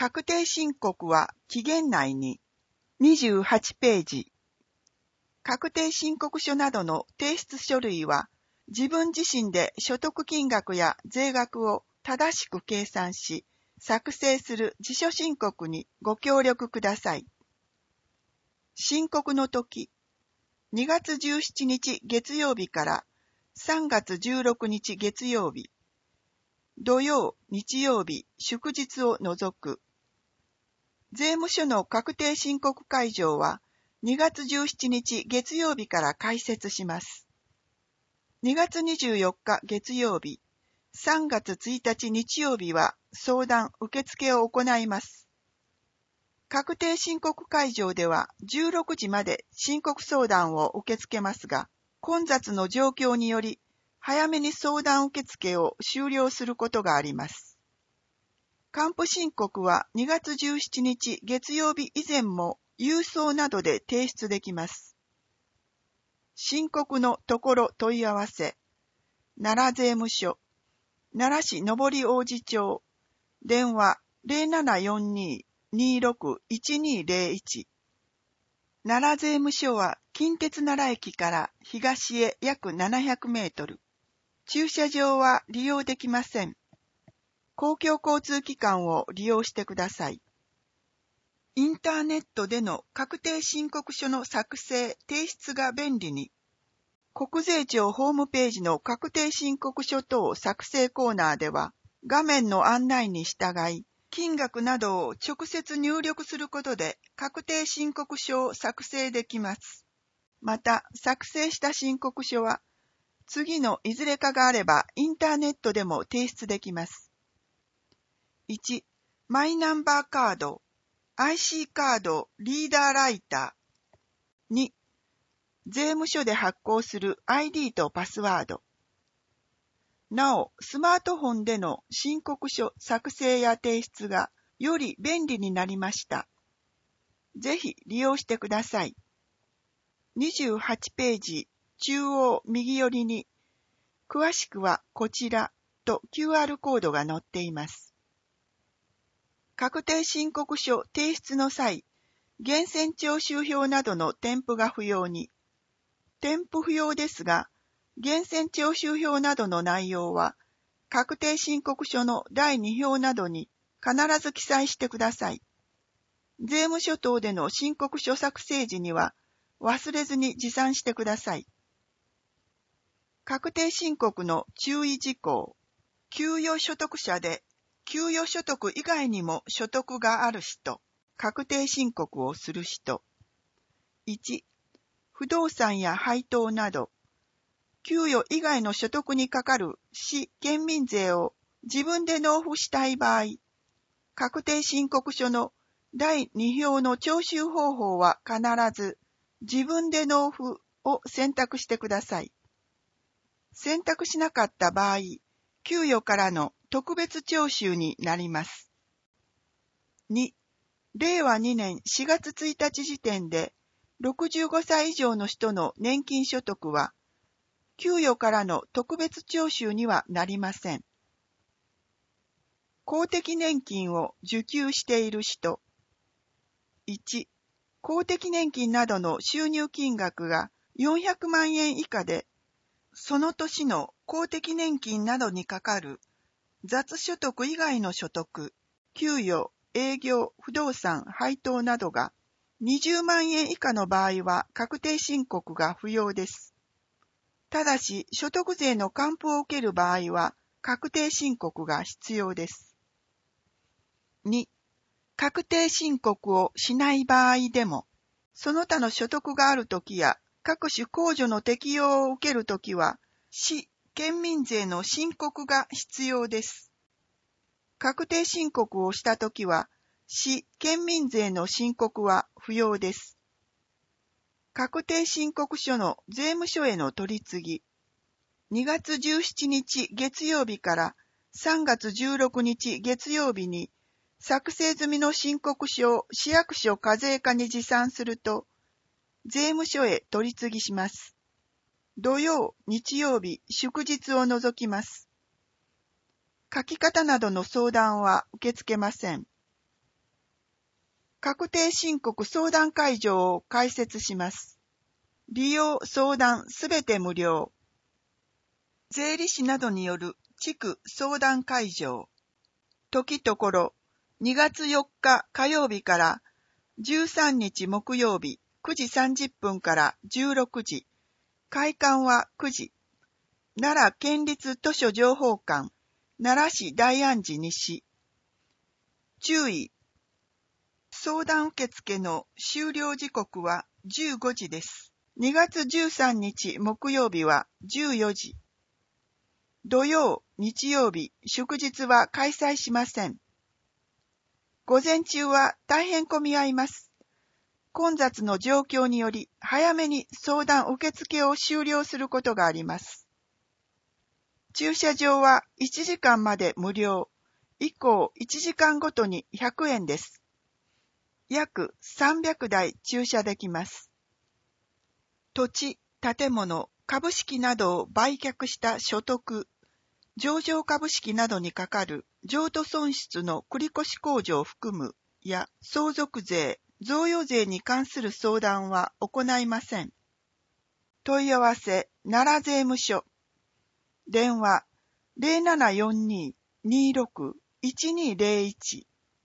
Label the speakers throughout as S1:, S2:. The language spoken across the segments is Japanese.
S1: 確定申告は期限内に。28ページ。確定申告書などの提出書類は、自分自身で所得金額や税額を正しく計算し、作成する自主申告にご協力ください。申告の時、2月17日月曜日から3月16日月曜日、土曜、日曜日、祝日を除く。税務署の確定申告会場は2月17日月曜日から開設します。2月24日月曜日、3月1日日曜日は相談受付を行います。確定申告会場では16時まで申告相談を受け付けますが、混雑の状況により早めに相談受付を終了することがあります。還付申告は2月17日月曜日以前も郵送などで提出できます。申告のところ問い合わせ、奈良税務署、奈良市上王子町、電話 0742-26-1201。奈良税務署は近鉄奈良駅から東へ約700メートル。駐車場は利用できません。公共交通機関を利用してください。インターネットでの確定申告書の作成・提出が便利に、国税庁ホームページの確定申告書等作成コーナーでは、画面の案内に従い、金額などを直接入力することで確定申告書を作成できます。また、作成した申告書は、次のいずれかがあればインターネットでも提出できます。1、マイナンバーカード、IC カード、リーダーライター。2、税務署で発行する ID とパスワード。なお、スマートフォンでの申告書作成や提出がより便利になりました。ぜひ利用してください。28ページ中央右寄りに、詳しくはこちらと QR コードが載っています。確定申告書提出の際、源泉徴収票などの添付が不要に。添付不要ですが、源泉徴収票などの内容は、確定申告書の第2票などに必ず記載してください。税務署等での申告書作成時には、忘れずに持参してください。確定申告の注意事項。給与所得者で、給与所得以外にも所得がある人、確定申告をする人。1、不動産や配当など、給与以外の所得にかかる市・県民税を自分で納付したい場合、確定申告書の第2票の徴収方法は必ず自分で納付を選択してください。選択しなかった場合、給与からの特別徴収になります。2、令和2年4月1日時点で65歳以上の人の年金所得は、給与からの特別徴収にはなりません。公的年金を受給している人。1、公的年金などの収入金額が400万円以下で、その年の公的年金などにかかる雑所得以外の所得、給与、営業、不動産、配当などが20万円以下の場合は確定申告が不要です。ただし、所得税の還付を受ける場合は確定申告が必要です。2、確定申告をしない場合でも、その他の所得があるときや各種控除の適用を受けるときは、市・県民税の申告が必要です。確定申告をしたときは、市・県民税の申告は不要です。確定申告書の税務署への取り次ぎ、2月17日月曜日から3月16日月曜日に、作成済みの申告書を市役所課税課に持参すると、税務署へ取り次ぎします。土曜、日曜日、祝日を除きます。書き方などの相談は受け付けません。 確定申告相談会場を開設します。利用相談すべて無料。税理士などによる地区相談会場。時ところ2月4日火曜日から13日木曜日9時30分から16時。開館は9時。奈良県立図書情報館、奈良市大安寺西。注意。相談受付の終了時刻は15時です。2月13日木曜日は14時。土曜、日曜日、祝日は開催しません。午前中は大変混み合います。混雑の状況により早めに相談受付を終了することがあります。駐車場は1時間まで無料。以降1時間ごとに100円です。約300台駐車できます。土地、建物、株式などを売却した所得、上場株式などにかかる譲渡損失の繰越控除を含むや相続税、贈与税に関する相談は行いません。問い合わせ、奈良税務署。電話 0742-26-1201。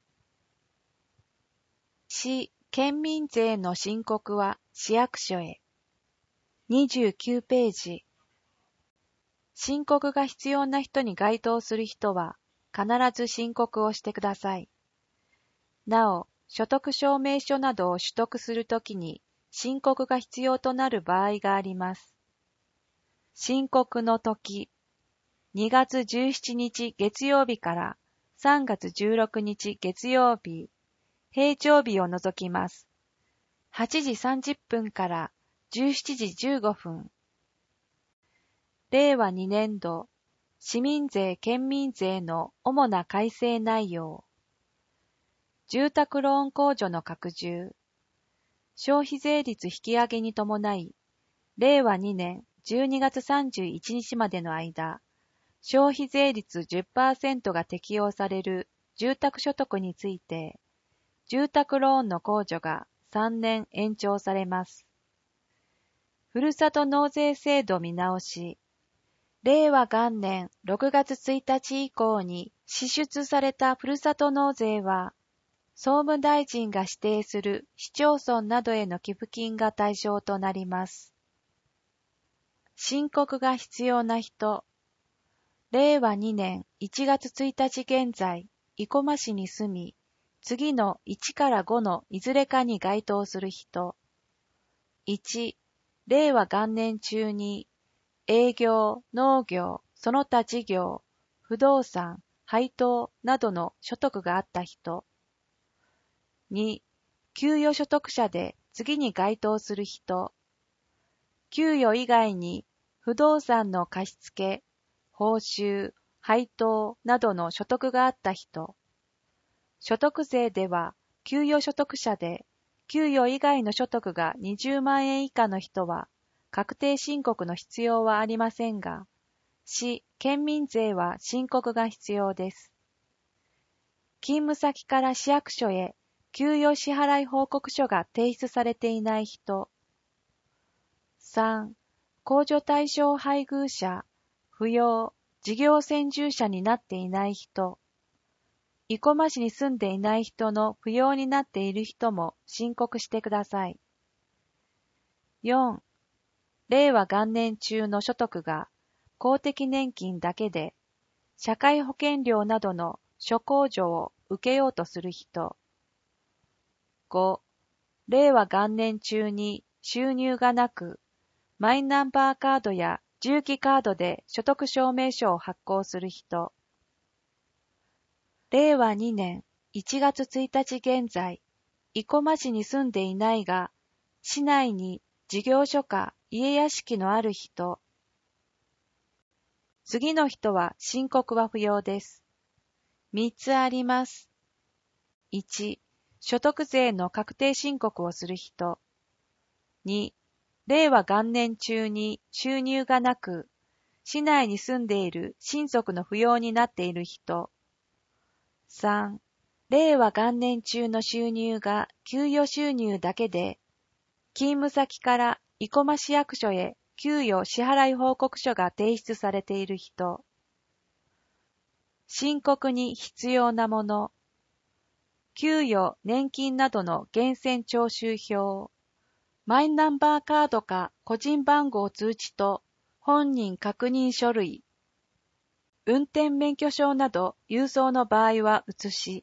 S2: 市県民税の申告は市役所へ。29ページ。申告が必要な人に該当する人は必ず申告をしてください。なお、所得証明書などを取得するときに申告が必要となる場合があります。申告の時、2月17日月曜日から3月16日月曜日、平常日を除きます。8時30分から17時15分。令和2年度、市民税・県民税の主な改正内容。住宅ローン控除の拡充。消費税率引き上げに伴い、令和2年12月31日までの間、消費税率 10% が適用される住宅所得について、住宅ローンの控除が3年延長されます。ふるさと納税制度見直し。令和元年6月1日以降に支出されたふるさと納税は、総務大臣が指定する市町村などへの寄付金が対象となります。申告が必要な人。令和2年1月1日現在、生駒市に住み、次の1から5のいずれかに該当する人。1、令和元年中に、営業、農業、その他事業、不動産、配当などの所得があった人。2、給与所得者で次に該当する人。給与以外に不動産の貸付、報酬、配当などの所得があった人。所得税では、給与所得者で給与以外の所得が20万円以下の人は、確定申告の必要はありませんが、市・県民税は申告が必要です。勤務先から市役所へ給与支払い報告書が提出されていない人。3、控除対象配偶者、扶養、事業専従者になっていない人。生駒市に住んでいない人の扶養になっている人も申告してください。4、令和元年中の所得が公的年金だけで社会保険料などの諸控除を受けようとする人。5、令和元年中に収入がなく、マイナンバーカードや重機カードで所得証明書を発行する人。令和2年1月1日現在、生駒市に住んでいないが、市内に事業所か家屋敷のある人。次の人は申告は不要です。3つあります。1、所得税の確定申告をする人。2、令和元年中に収入がなく、市内に住んでいる親族の扶養になっている人。3、 令和元年中の収入が給与収入だけで、勤務先から生駒市役所へ給与支払い報告書が提出されている人、申告に必要なもの、給与、年金などの源泉徴収票、マイナンバーカードか個人番号通知と本人確認書類、運転免許証など郵送の場合は写し、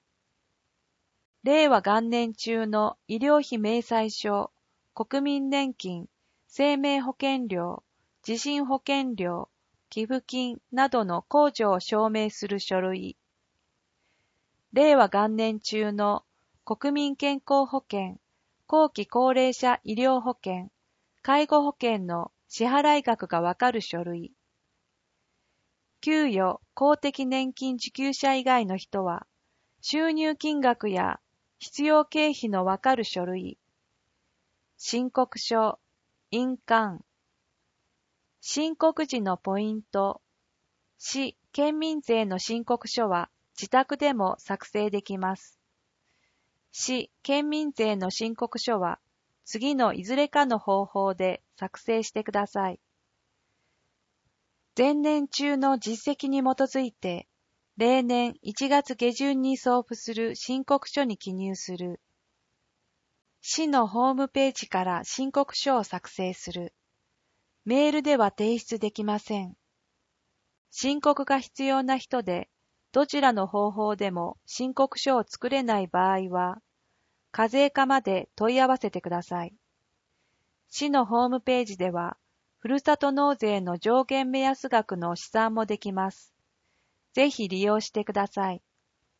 S2: 令和元年中の医療費明細書、国民年金、生命保険料、地震保険料、寄付金などの控除を証明する書類、令和元年中の国民健康保険、後期高齢者医療保険、介護保険の支払い額がわかる書類、給与、公的年金受給者以外の人は、収入金額や必要経費のわかる書類、申告書、印鑑、申告時のポイント、市・県民税の申告書は自宅でも作成できます。市・県民税の申告書は次のいずれかの方法で作成してください。前年中の実績に基づいて、例年1月下旬に送付する申告書に記入する。市のホームページから申告書を作成する。メールでは提出できません。申告が必要な人で、どちらの方法でも申告書を作れない場合は、課税課まで問い合わせてください。市のホームページでは、ふるさと納税の上限目安額の試算もできます。ぜひ利用してください。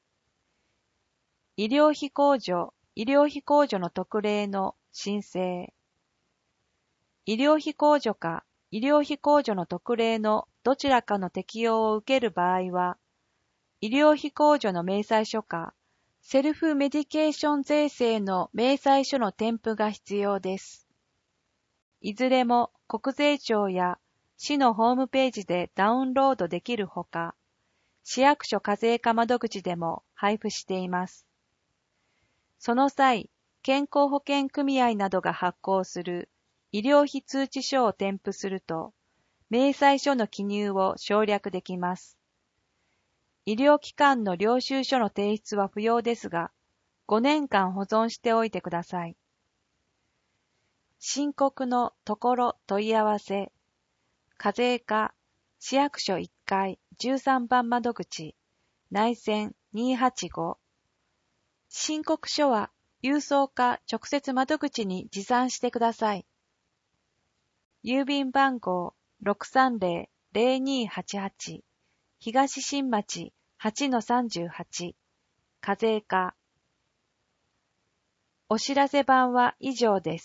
S2: 医療費控除の特例の申請。医療費控除か医療費控除の特例のどちらかの適用を受ける場合は、医療費控除の明細書か、セルフメディケーション税制の明細書の添付が必要です。いずれも国税庁や市のホームページでダウンロードできるほか、市役所課税課窓口でも配布しています。その際、健康保険組合などが発行する医療費通知書を添付すると、明細書の記入を省略できます。医療機関の領収書の提出は不要ですが、5年間保存しておいてください。申告のところ問い合わせ、課税課、市役所1階13番窓口、内線285。申告書は郵送か直接窓口に持参してください。郵便番号 630-0288 東新町 8-38 課税課。お知らせ版は以上です。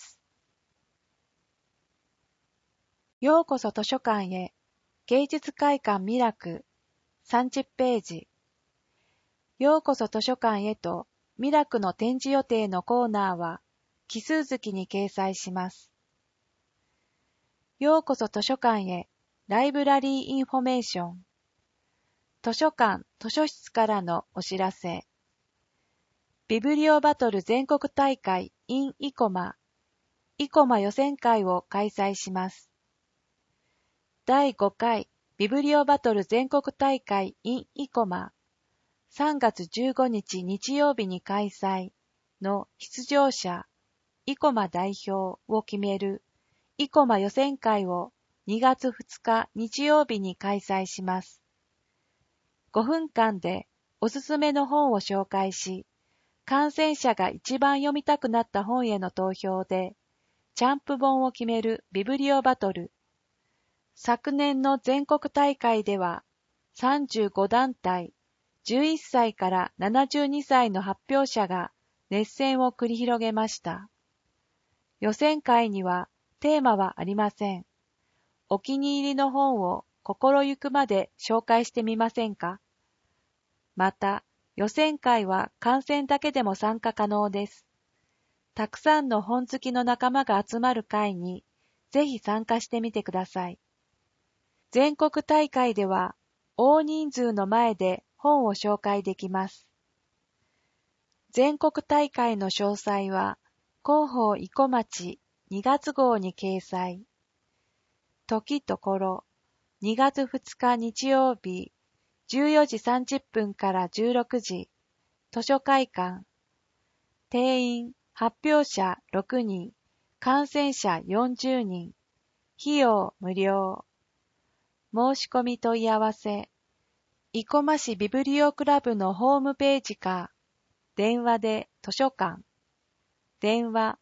S2: ようこそ図書館へ。芸術会館ミラク30ページ。ようこそ図書館へとミラクの展示予定のコーナーは奇数月に掲載します。ようこそ図書館へライブラリーインフォメーション。図書館・図書室からのお知らせ。ビブリオバトル全国大会 in 生駒予選会を開催します。第5回ビブリオバトル全国大会 in 生駒3月15日日曜日に開催の出場者、生駒代表を決める生駒予選会を2月2日日曜日に開催します。5分間でおすすめの本を紹介し、観戦者が一番読みたくなった本への投票で、チャンプ本を決めるビブリオバトル。昨年の全国大会では、35団体、11歳から72歳の発表者が熱戦を繰り広げました。予選会にはテーマはありません。お気に入りの本を心ゆくまで紹介してみませんか？また、予選会は観戦だけでも参加可能です。たくさんの本好きの仲間が集まる会に、ぜひ参加してみてください。全国大会では、大人数の前で本を紹介できます。 全国大会の詳細は、広報生駒町2月号に掲載。時ところ、2月2日日曜日、14時30分から16時、図書会館。定員、発表者6人、感染者40人。費用無料。申し込み問い合わせ。生駒市ビブリオクラブのホームページか、電話で図書館。電話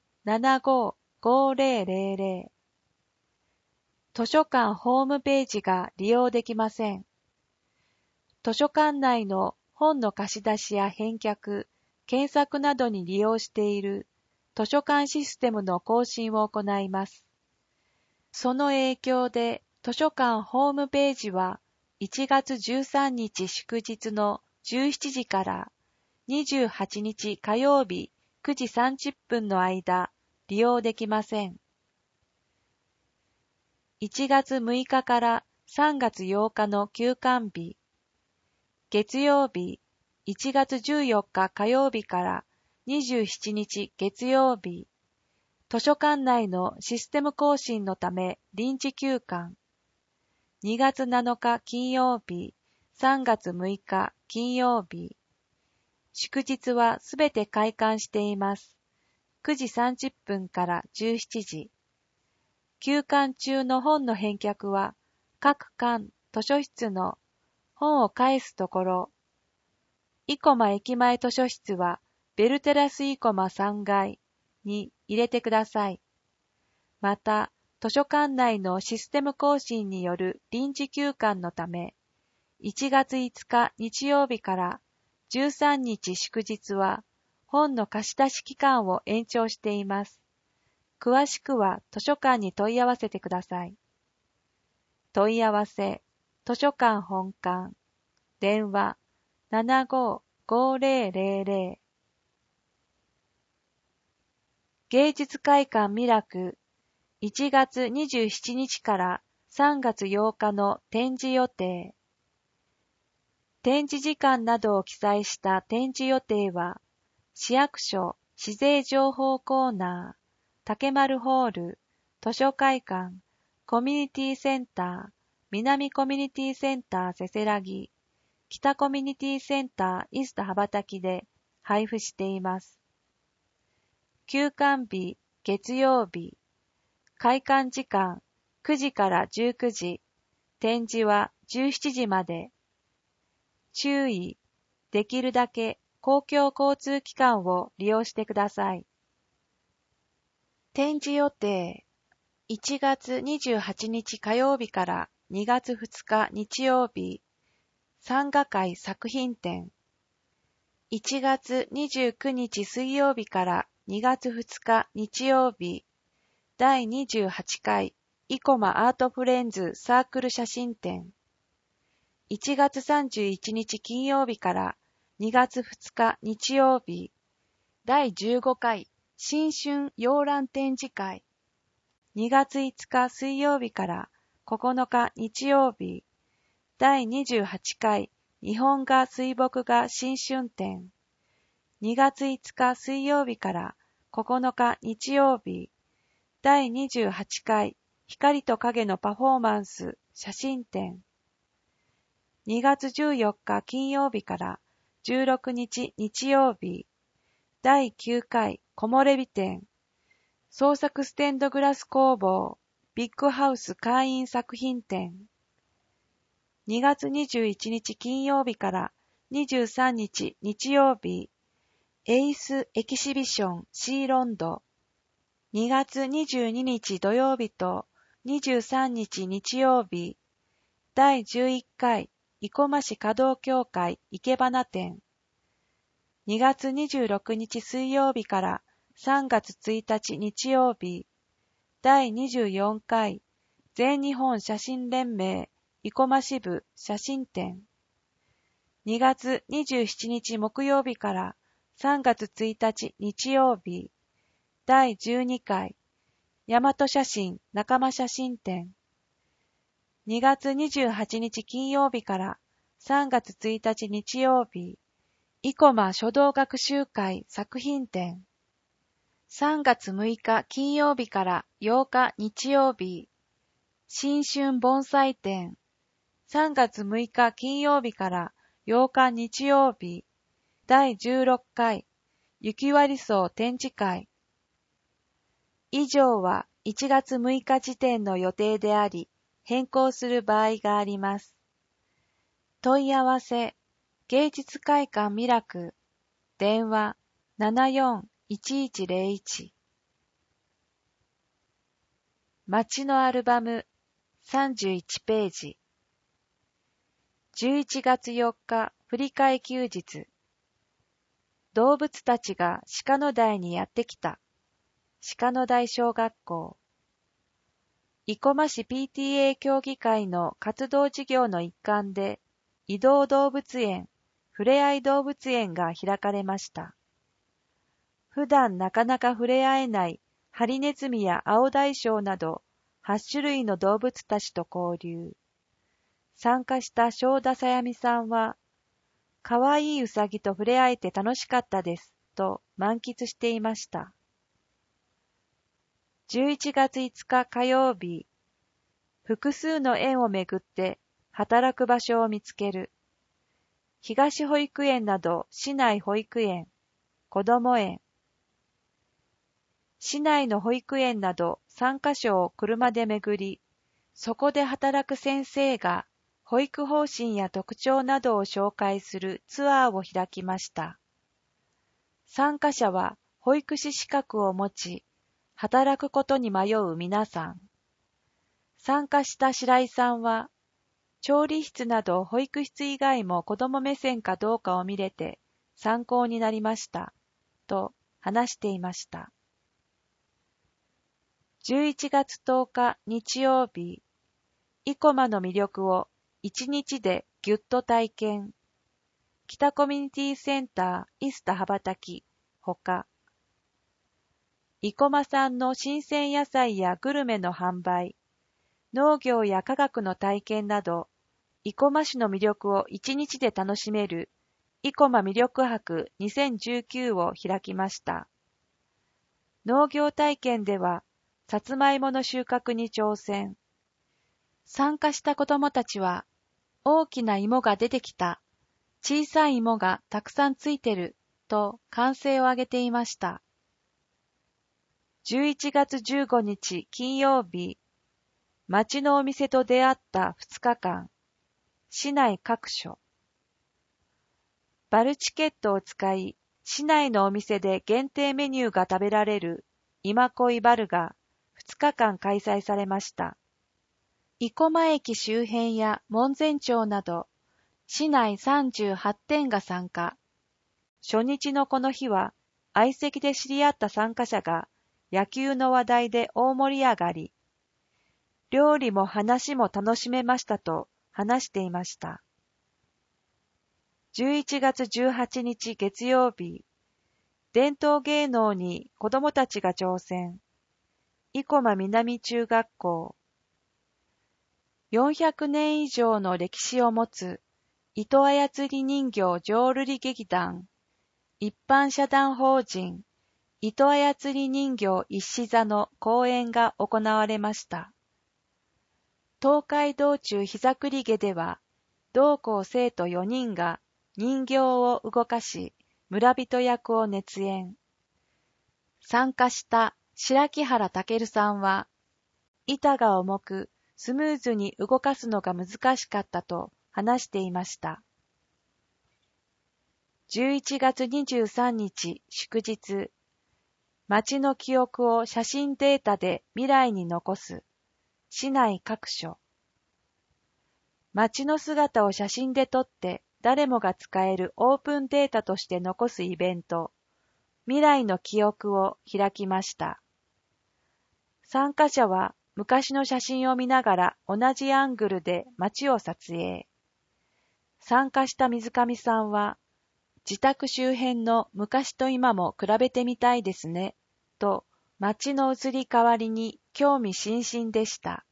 S2: 755000。図書館ホームページが利用できません。図書館内の本の貸し出しや返却、検索などに利用している図書館システムの更新を行います。その影響で図書館ホームページは1月13日祝日の17時から28日火曜日9時30分の間利用できません。1月6日から3月8日の休館日。月曜日、1月14日火曜日から27日月曜日。図書館内のシステム更新のため臨時休館。2月7日金曜日、3月6日金曜日。祝日はすべて開館しています。9時30分から17時。休館中の本の返却は、各館図書室の本を返すところ、生駒駅前図書室はベルテラス生駒3階に入れてください。また、図書館内のシステム更新による臨時休館のため、1月5日日曜日から13日祝日は本の貸し出し期間を延長しています。詳しくは図書館に問い合わせてください。問い合わせ、図書館本館、電話755000。芸術会館ミラク、1月27日から3月8日の展示予定。展示時間などを記載した展示予定は、市役所市税情報コーナー、竹丸ホール、図書会館、コミュニティセンター、南コミュニティセンターせせらぎ、北コミュニティセンターイースト羽ばたきで配布しています。休館日、月曜日、開館時間9時から19時、展示は17時まで。注意、できるだけ公共交通機関を利用してください。展示予定、1月28日火曜日から2月2日日曜日、参画会作品展。1月29日水曜日から2月2日日曜日、第28回生駒アートフレンズサークル写真展。1月31日金曜日から2月2日日曜日、第15回新春洋覧展示会。2月5日水曜日から9日日曜日、第28回日本画水墨画新春展。2月5日水曜日から9日日曜日、第28回光と影のパフォーマンス写真展。2月14日金曜日から16日日曜日、第9回木漏れ日展。創作ステンドグラス工房ビッグハウス会員作品展。2月21日金曜日から23日日曜日、エイスエキシビション C ロンド。2月22日土曜日と23日日曜日、第11回生駒市華道協会生け花展。2月26日水曜日から3月1日日曜日、第24回全日本写真連盟生駒支部写真展。2月27日木曜日から3月1日日曜日、第12回大和写真仲間写真展。2月28日金曜日から3月1日日曜日、 生駒書道学習会作品展。3月6日金曜日から8日日曜日。新春盆栽展。3月6日金曜日から8日日曜日。第16回雪割草展示会。以上は1月6日時点の予定であり、変更する場合があります。問い合わせ、芸術会館ミラク、電話74-1101。街のアルバム31ページ。11月4日振り替え休日。動物たちが鹿野台にやってきた。鹿野台小学校。生駒市 PTA 協議会の活動事業の一環で、移動動物園、ふれあい動物園が開かれました。普段なかなか触れ合えないハリネズミや青大将など8種類の動物たちと交流。参加した正田さやみさんは、かわいいうさぎと触れ合えて楽しかったですと満喫していました。11月5日火曜日、複数の園をめぐって働く場所を見つける。東保育園など市内保育園、こども園。市内の保育園など3カ所を車で巡り、そこで働く先生が保育方針や特徴などを紹介するツアーを開きました。参加者は保育士資格を持ち、働くことに迷う皆さん。参加した白井さんは、調理室など保育室以外も子ども目線かどうかを見れて参考になりました、と話していました。11月10日日曜日、生駒の魅力を1日でぎゅっと体験。北コミュニティセンターイスタ羽ばたき、ほか。生駒産の新鮮野菜やグルメの販売、農業や科学の体験など、生駒市の魅力を1日で楽しめる生駒魅力博2019を開きました。農業体験では、さつまいもの収穫に挑戦。参加した子どもたちは、大きな芋が出てきた、小さい芋がたくさんついてる、と歓声を上げていました。11月15日金曜日、町のお店と出会った2日間、市内各所。バルチケットを使い、市内のお店で限定メニューが食べられる今恋バルが2日間開催されました。生駒駅周辺や門前町など、市内38店が参加。初日のこの日は、相席で知り合った参加者が野球の話題で大盛り上がり、料理も話も楽しめましたと話していました。11月18日月曜日、伝統芸能に子どもたちが挑戦。生駒南中学校。400年以上の歴史を持つ糸操り人形浄瑠璃劇団、一般社団法人糸操り人形一子座の公演が行われました。東海道中膝栗毛では、同校生徒4人が人形を動かし、村人役を熱演。参加した白木原健さんは、板が重く、スムーズに動かすのが難しかったと話していました。11月23日祝日、街の記憶を写真データで未来に残す、市内各所。街の姿を写真で撮って誰もが使えるオープンデータとして残すイベント、未来の記憶を開きました。参加者は昔の写真を見ながら同じアングルで街を撮影。参加した水上さんは、自宅周辺の昔と今も比べてみたいですね、と街の移り変わりに興味津々でした。